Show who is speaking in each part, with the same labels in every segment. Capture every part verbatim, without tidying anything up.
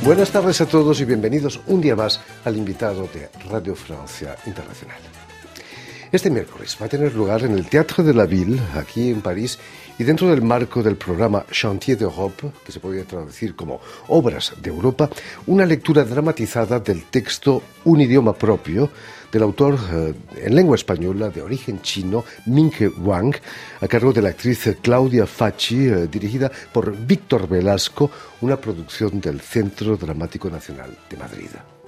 Speaker 1: Buenas tardes a todos y bienvenidos un día más al invitado de Radio Francia Internacional. Este miércoles va a tener lugar en el Théâtre de la Ville, aquí en París, y dentro del marco del programa Chantier d'Europe, que se podría traducir como Obras de Europa, una lectura dramatizada del texto Un idioma propio, del autor eh, en lengua española de origen chino, Ming-Ke Wang, a cargo de la actriz Claudia Facci, eh, dirigida por Víctor Velasco, una producción del Centro Dramático Nacional de Madrid.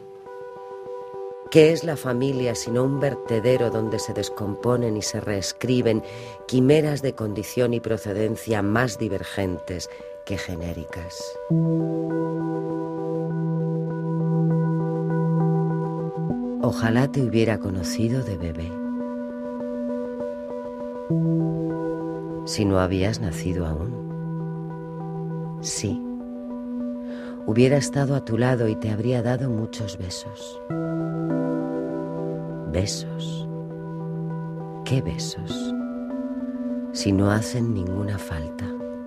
Speaker 2: ¿Qué es la familia sino un vertedero donde se descomponen y se reescriben quimeras de condición y procedencia más divergentes que genéricas? Ojalá te hubiera conocido de bebé. Si no habías nacido aún. Sí. Hubiera estado a tu lado y te habría dado muchos besos. Besos. ¿Qué besos? Si no hacen ninguna falta.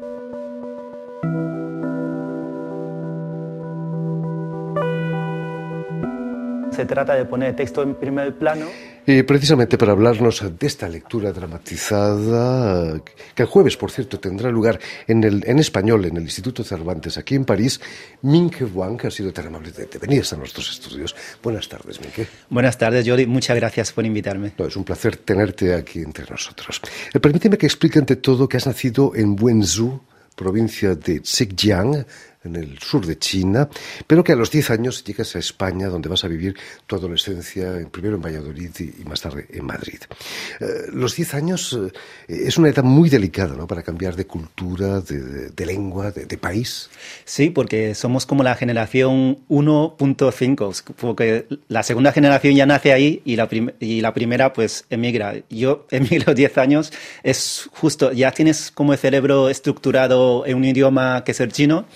Speaker 3: Se trata de poner texto en primer plano.
Speaker 1: Y precisamente para hablarnos de esta lectura dramatizada, que el jueves, por cierto, tendrá lugar en, el, en español en el Instituto Cervantes, aquí en París, Ming-Ke Wang, que ha sido tan amable de, de venir a nuestros estudios. Buenas tardes, Ming-Ke.
Speaker 3: Buenas tardes, Jordi. Muchas gracias por invitarme.
Speaker 1: No, es un placer tenerte aquí entre nosotros. Eh, permíteme que explique ante todo que has nacido en Wenzhou, provincia de Zhejiang, en el sur de China, pero que a los diez años llegas a España, donde vas a vivir tu adolescencia, primero en Valladolid y, y más tarde en Madrid. Eh, los diez años eh, es una edad muy delicada, ¿no?, para cambiar de cultura, de, de, de lengua, de, de país.
Speaker 3: Sí, porque somos como la generación uno punto cinco, porque la segunda generación ya nace ahí y la, prim- y la primera pues emigra. Yo emigro a los diez años, es justo, ya tienes como el cerebro estructurado en un idioma que es el chino,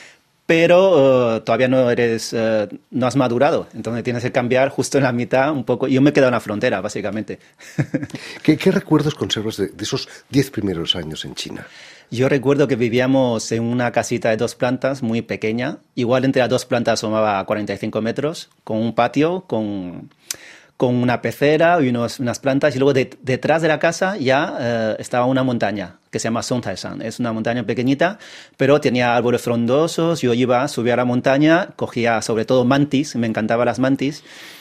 Speaker 3: pero uh, todavía no eres, uh, no has madurado, entonces tienes que cambiar justo en la mitad un poco. Yo me he quedado en la frontera, básicamente.
Speaker 1: ¿Qué, qué recuerdos conservas de, de esos diez primeros años en China?
Speaker 3: Yo recuerdo que vivíamos en una casita de dos plantas muy pequeña, igual entre las dos plantas asomaba cuarenta y cinco metros, con un patio, con... con una pecera y unos, unas plantas, y luego de, detrás de la casa ya eh, estaba una montaña que se llama Songtaishan. Es una montaña pequeñita, pero tenía árboles frondosos. Yo iba, subía a la montaña, cogía sobre todo mantis, me encantaban las mantis,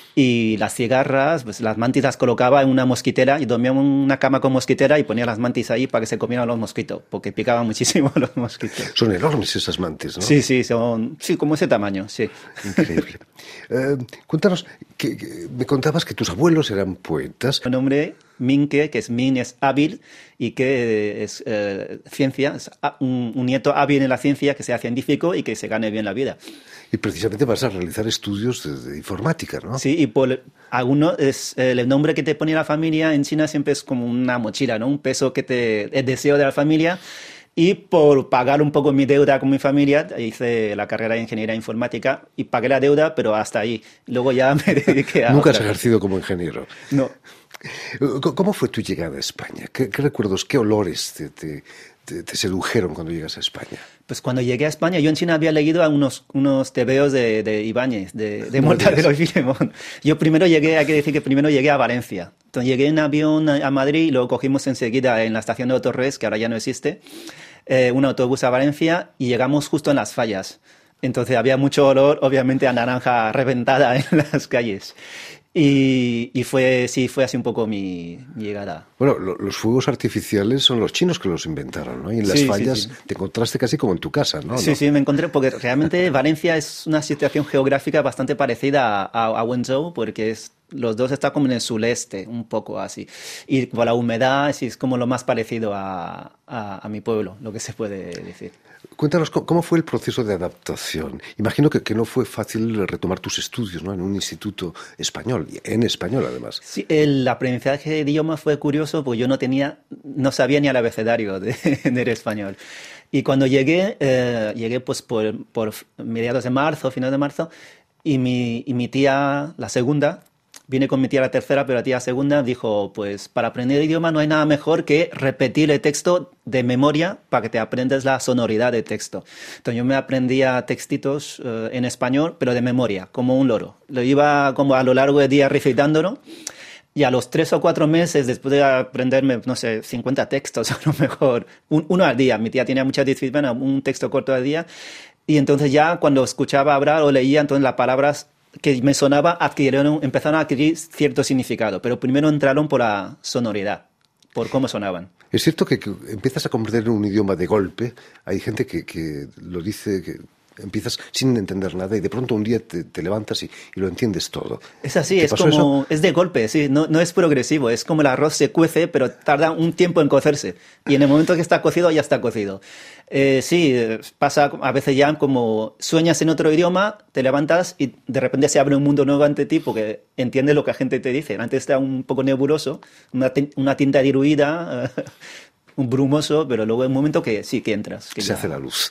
Speaker 3: y las cigarras, pues las mantis las colocaba en una mosquitera y dormía en una cama con mosquitera y ponía las mantis ahí para que se comieran los mosquitos, porque picaban muchísimo los mosquitos.
Speaker 1: Son enormes esas mantis, ¿no?
Speaker 3: Sí, sí, son, sí, como ese tamaño, sí.
Speaker 1: Increíble. Eh, cuéntanos, que, que me contabas que tus abuelos eran poetas.
Speaker 3: El nombre Ming-Ke, que es Min es hábil y que es eh, ciencia, es un, un nieto hábil en la ciencia, que sea científico y que se gane bien la vida.
Speaker 1: Y precisamente vas a realizar estudios de, de informática, ¿no?
Speaker 3: Sí, y por alguno es eh, el nombre que te pone la familia en China siempre es como una mochila, ¿no? Un peso que te el deseo de la familia. Y por pagar un poco mi deuda con mi familia, hice la carrera de ingeniería informática y pagué la deuda, pero hasta ahí. Luego ya me dediqué a...
Speaker 1: Nunca has ejercido como ingeniero.
Speaker 3: No.
Speaker 1: ¿Cómo fue tu llegada a España? ¿Qué, qué recuerdos, qué olores te, te, te, te sedujeron cuando llegas a España?
Speaker 3: Pues cuando llegué a España, yo en China había leído unos, unos tebeos de, de Ibáñez, de, de Mortadelo y Filemón. Yo primero llegué, hay que decir que primero llegué a Valencia. Entonces llegué en avión a Madrid y luego cogimos enseguida en la estación de Torres, que ahora ya no existe, eh, un autobús a Valencia y llegamos justo en las fallas. Entonces había mucho olor, obviamente, a naranja reventada en las calles. Y, y fue, sí, fue así un poco mi, mi llegada.
Speaker 1: Bueno, lo, los fuegos artificiales son los chinos que los inventaron, ¿no? Y en las
Speaker 3: sí,
Speaker 1: fallas
Speaker 3: sí, sí.
Speaker 1: te encontraste casi como en tu casa, ¿no?
Speaker 3: Sí,
Speaker 1: ¿no?
Speaker 3: sí, me encontré, porque realmente Valencia es una situación geográfica bastante parecida a, a, a Wenzhou, porque es, los dos están como en el sureste, un poco así. Y con la humedad sí, es como lo más parecido a, a, a mi pueblo, lo que se puede decir.
Speaker 1: Cuéntanos, ¿cómo fue el proceso de adaptación? Imagino que, que no fue fácil retomar tus estudios, ¿no?, en un instituto español, en español además.
Speaker 3: Sí, el aprendizaje de idioma fue curioso porque yo no tenía, no sabía ni el abecedario de, del español. Y cuando llegué, eh, llegué pues por, por mediados de marzo, finales de marzo, y mi, y mi tía, la segunda, vine con mi tía la tercera, pero la tía segunda dijo, pues para aprender idioma no hay nada mejor que repetir el texto de memoria para que te aprendas la sonoridad del texto. Entonces yo me aprendía textitos eh, en español, pero de memoria, como un loro. Lo iba como a lo largo del día recitándolo. Y a los tres o cuatro meses, después de aprenderme, no sé, cincuenta textos a lo mejor, un, uno al día, mi tía tenía mucha disciplina, un texto corto al día, y entonces ya cuando escuchaba hablar o leía, entonces las palabras que me sonaban adquirieron, empezaron a adquirir cierto significado, pero primero entraron por la sonoridad, por cómo sonaban.
Speaker 1: Es cierto que, que empiezas a comprender un idioma de golpe. Hay gente que, que lo dice, que empiezas sin entender nada y de pronto un día te, te levantas y, y lo entiendes todo.
Speaker 3: Es así, es como, eso? es de golpe, sí, no, no es progresivo, es como el arroz se cuece, pero tarda un tiempo en cocerse. Y en el momento que está cocido, ya está cocido. Eh, sí, pasa a veces ya como sueñas en otro idioma, te levantas y de repente se abre un mundo nuevo ante ti porque entiendes lo que la gente te dice. Antes está un poco nebuloso, una, una tinta diluida, un brumoso, pero luego hay un momento que sí, que entras. Que
Speaker 1: se
Speaker 3: ya...
Speaker 1: hace la luz.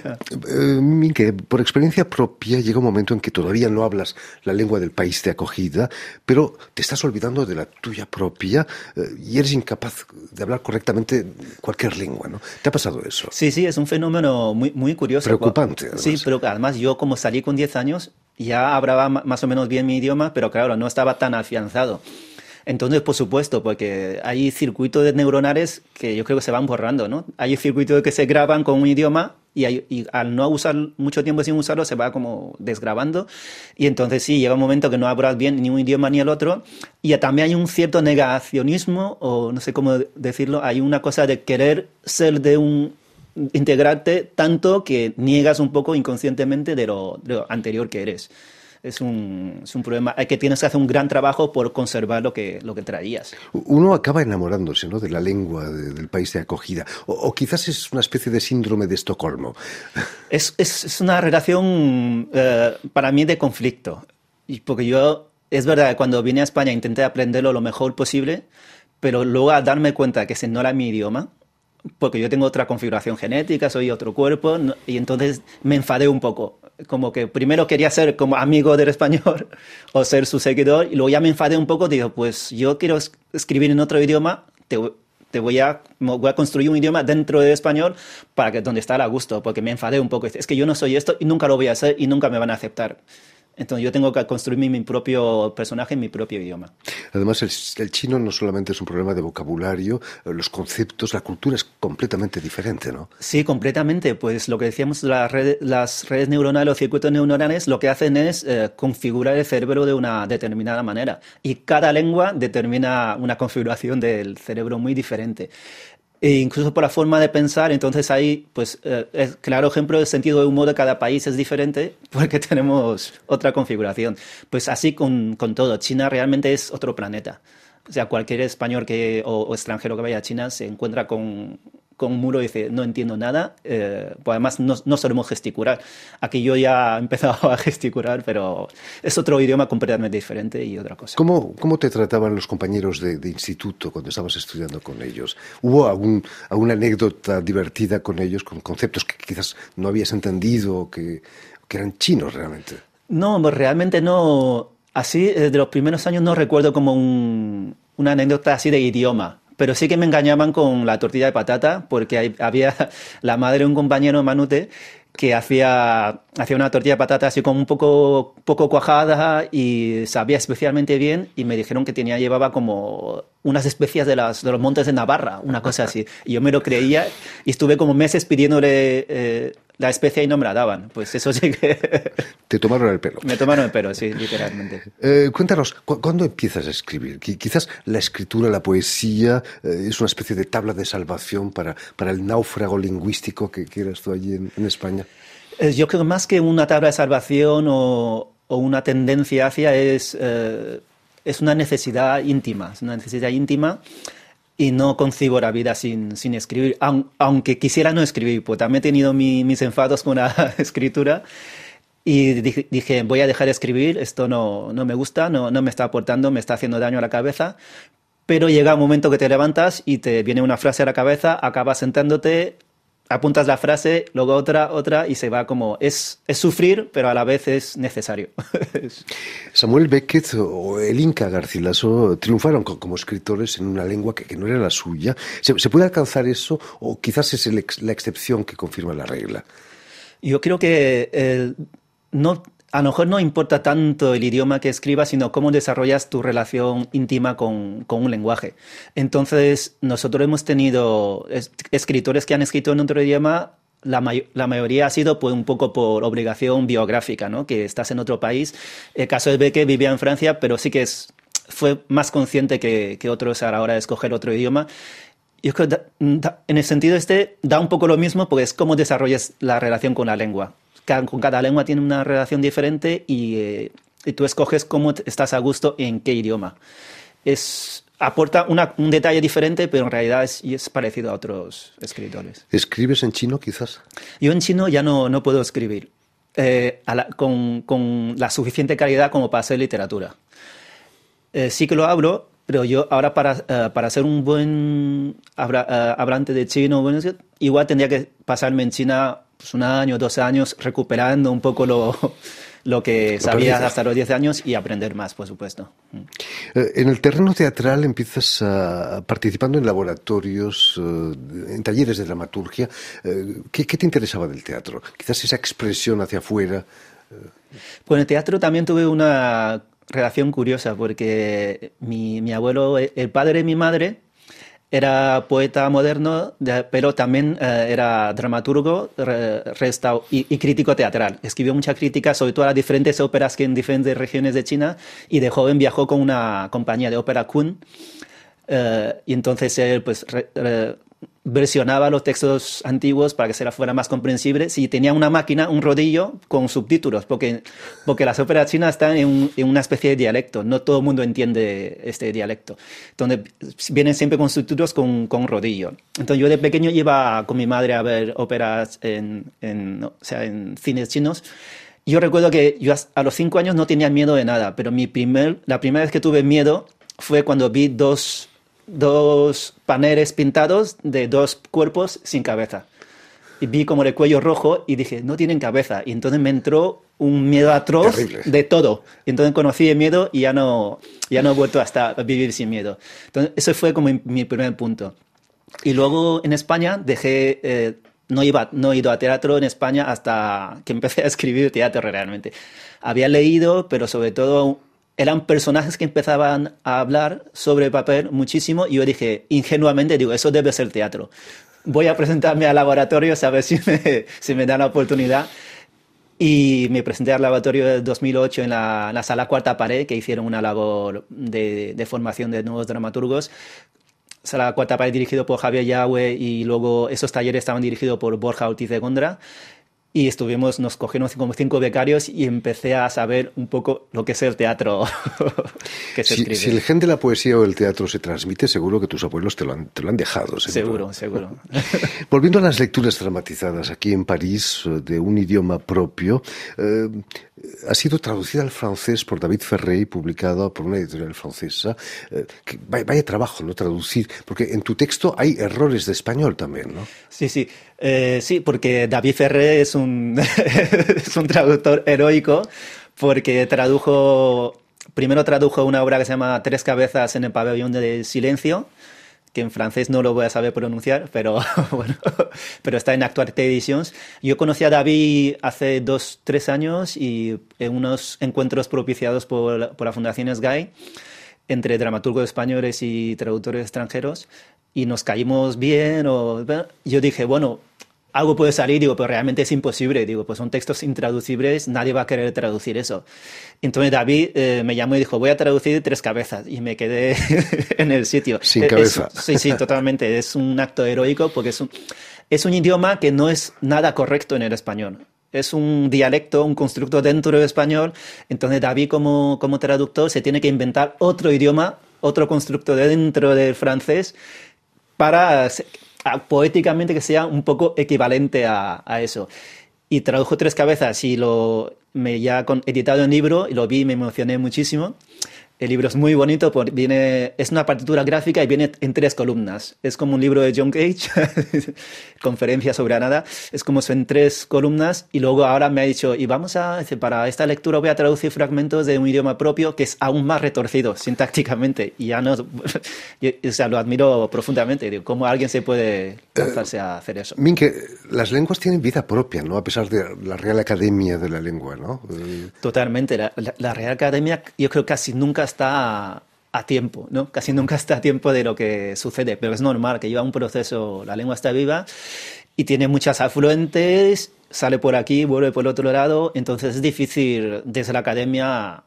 Speaker 1: eh, Minke, por experiencia propia llega un momento en que todavía no hablas la lengua del país de acogida, pero te estás olvidando de la tuya propia eh, y eres incapaz de hablar correctamente cualquier lengua, ¿no? ¿Te ha pasado eso?
Speaker 3: Sí, sí, es un fenómeno muy, muy curioso.
Speaker 1: Preocupante, además.
Speaker 3: Sí, pero además yo como salí con diez años ya hablaba más o menos bien mi idioma, pero claro, no estaba tan afianzado. Entonces, por supuesto, porque hay circuitos neuronales que yo creo que se van borrando, ¿no? Hay circuitos que se graban con un idioma y, hay, y al no usar mucho tiempo sin usarlo se va como desgrabando y entonces sí, llega un momento que no hablas bien ni un idioma ni el otro y también hay un cierto negacionismo o no sé cómo decirlo, hay una cosa de querer ser de un... integrarte tanto que niegas un poco inconscientemente de lo, de lo anterior que eres. Es un, es un problema. Hay que tienes que hacer un gran trabajo por conservar lo que, lo que traías.
Speaker 1: Uno acaba enamorándose, ¿no?, de la lengua de, del país de acogida. O, o quizás es una especie de síndrome de Estocolmo.
Speaker 3: Es, es, es una relación, eh, para mí, de conflicto. Y porque yo, es verdad, cuando vine a España intenté aprenderlo lo mejor posible, pero luego a darme cuenta que ese no era mi idioma, porque yo tengo otra configuración genética, soy otro cuerpo, y entonces me enfadé un poco. Como que primero quería ser como amigo del español o ser su seguidor, y luego ya me enfadé un poco, digo, pues yo quiero escribir en otro idioma, te, te voy, a, voy a construir un idioma dentro del español para que donde estar a gusto, porque me enfadé un poco. Es que yo no soy esto y nunca lo voy a hacer y nunca me van a aceptar. Entonces yo tengo que construir mi propio personaje en mi propio idioma.
Speaker 1: Además, el, el chino no solamente es un problema de vocabulario, los conceptos, la cultura es completamente diferente, ¿no?
Speaker 3: Sí, completamente. Pues lo que decíamos, las redes, las redes neuronales, los circuitos neuronales, lo que hacen es eh, configurar el cerebro de una determinada manera. Y cada lengua determina una configuración del cerebro muy diferente. E incluso por la forma de pensar, entonces ahí, pues, eh, es claro ejemplo del sentido de humor de cada país es diferente porque tenemos otra configuración. Pues así con, con todo. China realmente es otro planeta. O sea, cualquier español que, o, o extranjero que vaya a China se encuentra con, con un muro y dice, no entiendo nada. Eh, pues además, no, no solemos gesticular. Aquí yo ya he empezado a gesticular, pero es otro idioma completamente diferente y otra cosa.
Speaker 1: ¿Cómo, cómo te trataban los compañeros de, de instituto cuando estabas estudiando con ellos? ¿Hubo algún, alguna anécdota divertida con ellos, con conceptos que quizás no habías entendido, que, que eran chinos realmente?
Speaker 3: No, realmente no. Así, desde los primeros años no recuerdo como un, una anécdota así de idioma. Pero sí que me engañaban con la tortilla de patata, porque hay, había la madre de un compañero, Manute, que hacía, hacía una tortilla de patata así como un poco, poco cuajada y sabía especialmente bien, y me dijeron que tenía, llevaba como unas especias de, las, de los montes de Navarra, una cosa así. Y yo me lo creía y estuve como meses pidiéndole eh, la especia y no me la daban. Pues eso sí que...
Speaker 1: Te tomaron el pelo.
Speaker 3: Me tomaron el pelo, sí, literalmente.
Speaker 1: Eh, cuéntanos, ¿cu ¿cuándo empiezas a escribir? Quizás la escritura, la poesía, eh, es una especie de tabla de salvación para, para el náufrago lingüístico que, que eras tú allí en, en España.
Speaker 3: Eh, yo creo que más que una tabla de salvación o, o una tendencia hacia es, eh, es una necesidad íntima, es una necesidad íntima. Y no concibo la vida sin, sin escribir, aun, aunque quisiera no escribir, pues también he tenido mi, mis enfados con la escritura y dije, dije, voy a dejar de escribir, esto no, no me gusta, no, no me está aportando, me está haciendo daño a la cabeza, pero llega un momento que te levantas y te viene una frase a la cabeza, acabas sentándote, apuntas la frase, luego otra, otra, y se va como... Es, es sufrir, pero a la vez es necesario.
Speaker 1: Samuel Beckett o el Inca Garcilaso triunfaron como escritores en una lengua que, que no era la suya. ¿Se, ¿Se puede alcanzar eso o quizás es el ex, la excepción que confirma la regla?
Speaker 3: Yo creo que eh, no... A lo mejor no importa tanto el idioma que escribas, sino cómo desarrollas tu relación íntima con, con un lenguaje. Entonces, nosotros hemos tenido es, escritores que han escrito en otro idioma, la, may la mayoría ha sido pues, un poco por obligación biográfica, ¿no? Que estás en otro país. El caso de Beckett vivía en Francia, pero sí que es, fue más consciente que, que otros a la hora de escoger otro idioma. Yo creo que da, da, en el sentido este da un poco lo mismo, porque es cómo desarrollas la relación con la lengua. Con cada lengua tiene una relación diferente y, eh, y tú escoges cómo estás a gusto en qué idioma. Es, aporta una, un detalle diferente, pero en realidad es, es parecido a otros escritores.
Speaker 1: ¿Escribes en chino, quizás?
Speaker 3: Yo en chino ya no, no puedo escribir eh, a la, con, con la suficiente calidad como para hacer literatura. Eh, sí que lo hablo, pero yo ahora para, uh, para ser un buen habla, uh, hablante de chino, bueno, igual tendría que pasarme en China pues, un año, dos años, recuperando un poco lo, lo que lo sabía perdido. Hasta los diez años y aprender más, por supuesto.
Speaker 1: Eh, en el terreno teatral empiezas uh, participando en laboratorios, uh, en talleres de dramaturgia. Uh, ¿qué, ¿Qué te interesaba del teatro? Quizás esa expresión hacia afuera. Uh...
Speaker 3: Con el teatro también tuve una relación curiosa, porque mi, mi abuelo, el padre de mi madre, era poeta moderno, de, pero también eh, era dramaturgo re, restau, y, y crítico teatral. Escribió muchas críticas sobre todo a las diferentes óperas que en diferentes regiones de China, y de joven viajó con una compañía de ópera Kun, eh, y entonces él pues re, re, versionaba los textos antiguos para que se fuera más comprensible. Y tenía una máquina, un rodillo con subtítulos, porque, porque las óperas chinas están en, un, en una especie de dialecto. No todo el mundo entiende este dialecto. Entonces vienen siempre con subtítulos con, con rodillo. Entonces yo de pequeño iba con mi madre a ver óperas en, en, o sea, en cines chinos. Yo recuerdo que yo a los cinco años no tenía miedo de nada, pero mi primer, la primera vez que tuve miedo fue cuando vi dos dos paneles pintados de dos cuerpos sin cabeza. Y vi como el cuello rojo y dije, no tienen cabeza. Y entonces me entró un miedo atroz Terrible. De todo. Y entonces conocí el miedo y ya no, ya no he vuelto hasta a vivir sin miedo. Entonces ese fue como mi, mi primer punto. Y luego en España dejé... Eh, no, iba, no he ido a teatro en España hasta que empecé a escribir teatro realmente. Había leído, pero sobre todo... eran personajes que empezaban a hablar sobre papel muchísimo y yo dije, ingenuamente, digo, eso debe ser teatro. Voy a presentarme al laboratorio a ver si me, si me dan la oportunidad. Y me presenté al laboratorio de dos mil ocho en la, en la sala Cuarta Pared, que hicieron una labor de, de formación de nuevos dramaturgos. Sala Cuarta Pared dirigido por Javier Yagüe y luego esos talleres estaban dirigidos por Borja Ortiz de Gondra. Y estuvimos, nos cogieron como cinco becarios y empecé a saber un poco lo que es el teatro que se
Speaker 1: si,
Speaker 3: escribe.
Speaker 1: Si el gen de la poesía o el teatro se transmite, seguro que tus abuelos te lo han, te lo han dejado.
Speaker 3: Seguro, seguro. seguro.
Speaker 1: Volviendo a las lecturas dramatizadas aquí en París, de un idioma propio, eh, ha sido traducida al francés por David Ferré y publicada por una editorial francesa. Eh, que vaya, vaya trabajo, ¿no? Traducir, porque en tu texto hay errores de español también, ¿no?
Speaker 3: Sí, sí. Eh, sí, porque David Ferré es un, es un traductor heroico, porque tradujo, primero tradujo una obra que se llama Tres cabezas en el pabellón del silencio, que en francés no lo voy a saber pronunciar, pero bueno, pero está en Actualité Editions. Yo conocí a David hace dos, tres años y en unos encuentros propiciados por, por la Fundación Sgay entre dramaturgos españoles y traductores extranjeros, y nos caímos bien. O, yo dije, bueno, algo puede salir, digo, pero realmente es imposible. Digo, pues son textos intraducibles, nadie va a querer traducir eso. Entonces David eh, me llamó y dijo, voy a traducir Tres cabezas, y me quedé en el sitio.
Speaker 1: Sin cabeza.
Speaker 3: Es, sí, sí, totalmente. Es un acto heroico porque es un, es un idioma que no es nada correcto en el español. Es un dialecto, un constructo dentro del español. Entonces David, como, como traductor, se tiene que inventar otro idioma, otro constructo dentro del francés, para a, poéticamente que sea un poco equivalente a, a eso. Y tradujo Tres cabezas y lo me ya con, editado en libro, y lo vi y me emocioné muchísimo. El libro es muy bonito, por, viene, es una partitura gráfica y viene en tres columnas. Es como un libro de John Cage, conferencia sobre nada. Es como en tres columnas y luego ahora me ha dicho, y vamos a, para esta lectura voy a traducir fragmentos de un idioma propio que es aún más retorcido sintácticamente. Y ya no, yo, o sea, lo admiro profundamente. Digo, ¿cómo alguien se puede lanzarse a hacer eso?
Speaker 1: Minke, las lenguas tienen vida propia, ¿no? A pesar de la Real Academia de la Lengua, ¿no?
Speaker 3: Totalmente. La, la, la Real Academia yo creo que casi nunca está a, a tiempo, ¿no? Casi nunca está a tiempo de lo que sucede, pero es normal que lleva un proceso, la lengua está viva y tiene muchas afluentes, sale por aquí, vuelve por el otro lado, entonces es difícil desde la academia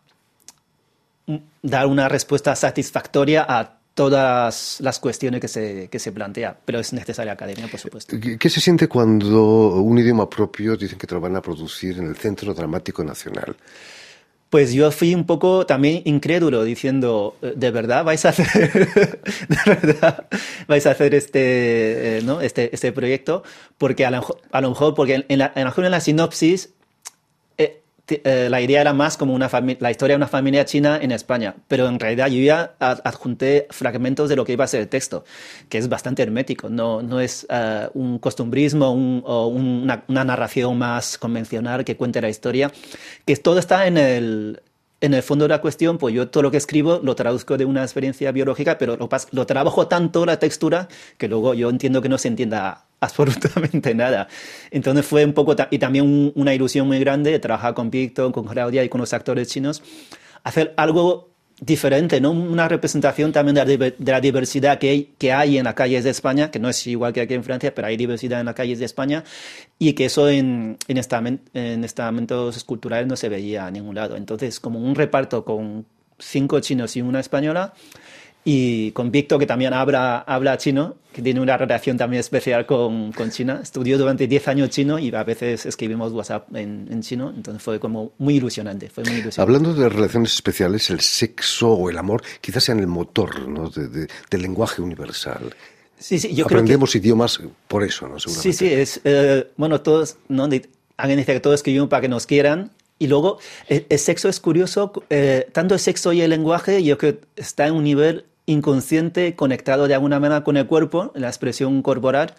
Speaker 3: dar una respuesta satisfactoria a todas las cuestiones que se, que se plantea, pero es necesaria la academia, por supuesto.
Speaker 1: ¿Qué se siente cuando un idioma propio dicen que te lo van a producir en el Centro Dramático Nacional?
Speaker 3: Pues yo fui un poco también incrédulo, diciendo, ¿de verdad vais a hacer, de verdad vais a hacer este, eh, ¿no? este, este proyecto? Porque a lo, a lo mejor, porque en la, en la, en la sinopsis, eh, eh, la idea era más como una la historia de una familia china en España, pero en realidad yo ya adjunté fragmentos de lo que iba a ser el texto, que es bastante hermético, no, no es uh, un costumbrismo un, o una, una narración más convencional que cuente la historia, que todo está en el, en el fondo de la cuestión. Pues yo todo lo que escribo lo traduzco de una experiencia biológica, pero lo, lo trabajo tanto la textura que luego yo entiendo que no se entienda absolutamente nada. Entonces fue un poco, y también un, una ilusión muy grande de trabajar con Víctor, con Claudia y con los actores chinos, hacer algo diferente, ¿no? Una representación también de la, de la diversidad que hay, que hay en las calles de España, que no es igual que aquí en Francia, pero hay diversidad en las calles de España, y que eso en, en, estamen, en estamentos esculturales no se veía a ningún lado. Entonces, como un reparto con cinco chinos y una española, y con Víctor, que también habla, habla chino, que tiene una relación también especial con, con China. Estudió durante diez años chino y a veces escribimos WhatsApp en, en chino, entonces fue como muy ilusionante, fue muy ilusionante.
Speaker 1: Hablando de relaciones especiales, el sexo o el amor quizás sean el motor, ¿no? de, de, del lenguaje universal.
Speaker 3: Sí, sí, yo
Speaker 1: Aprendemos
Speaker 3: creo que,
Speaker 1: idiomas por eso, ¿no? Seguramente.
Speaker 3: Sí, sí, es, eh, bueno, todos, ¿no? Alguien dice que todos escribimos para que nos quieran. Y luego, el, el sexo es curioso, eh, tanto el sexo y el lenguaje, yo creo que está en un nivel inconsciente, conectado de alguna manera con el cuerpo, la expresión corporal.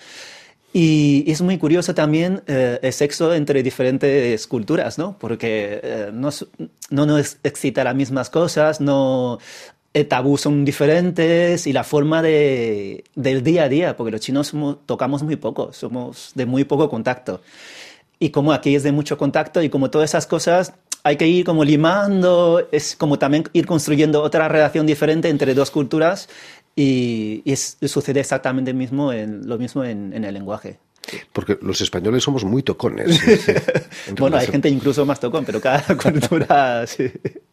Speaker 3: Y es muy curioso también eh, el sexo entre diferentes culturas, ¿no? Porque eh, no, no nos excita las mismas cosas, no, el tabú son diferentes y la forma de, del día a día, porque los chinos somos, tocamos muy poco, somos de muy poco contacto. Y como aquí es de mucho contacto y como todas esas cosas, hay que ir como limando, es como también ir construyendo otra relación diferente entre dos culturas y, y es, sucede exactamente el mismo en, lo mismo en, en el lenguaje.
Speaker 1: Porque los españoles somos muy tocones. ¿Sí? Sí.
Speaker 3: Bueno, hay gente incluso más tocón, pero cada cultura... Sí.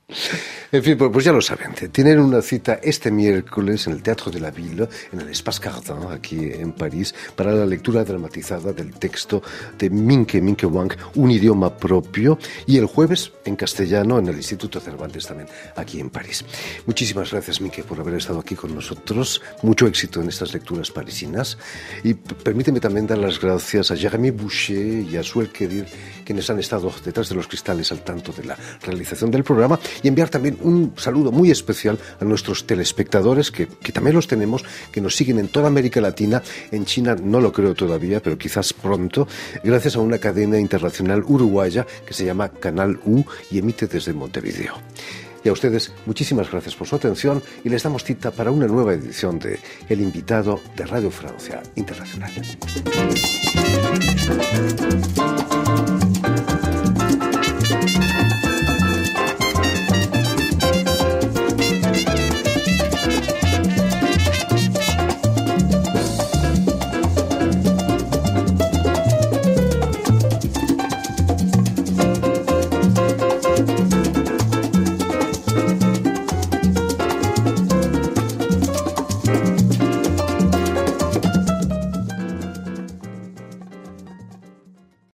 Speaker 1: En fin, pues ya lo saben. Tienen una cita este miércoles en el Teatro de la Ville, en el Espace Cardin, aquí en París, para la lectura dramatizada del texto de Minke, Minke Wang, Un idioma propio, y el jueves en castellano en el Instituto Cervantes también, aquí en París. Muchísimas gracias, Minke, por haber estado aquí con nosotros. Mucho éxito en estas lecturas parisinas. Y permíteme también dar las gracias a Jérémy Boucher y a Suel Kedir, quienes han estado detrás de los cristales al tanto de la realización del programa, y enviar también un saludo muy especial a nuestros telespectadores, que, que también los tenemos, que nos siguen en toda América Latina. En China no lo creo todavía, pero quizás pronto, gracias a una cadena internacional uruguaya que se llama Canal U y emite desde Montevideo. Y a ustedes, muchísimas gracias por su atención y les damos cita para una nueva edición de El Invitado de Radio Francia Internacional.